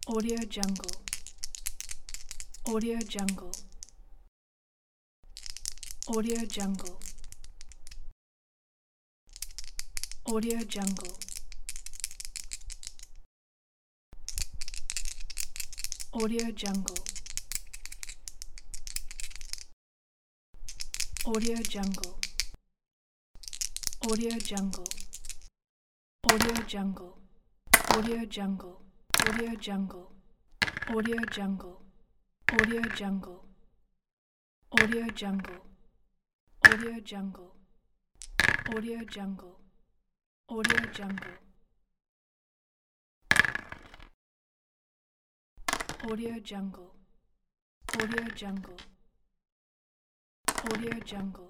Audio Jungle. Audio Jungle. Audio Jungle. Audio Jungle. Audio Jungle. Audio Jungle. Audio Jungle. Audio Jungle. Audio Jungle. Audio Jungle. Audio Jungle. Audio Jungle. Audio Jungle. Audio Jungle. Audio Jungle. Audio Jungle. Audio Jungle. Audio Jungle. Audio Jungle.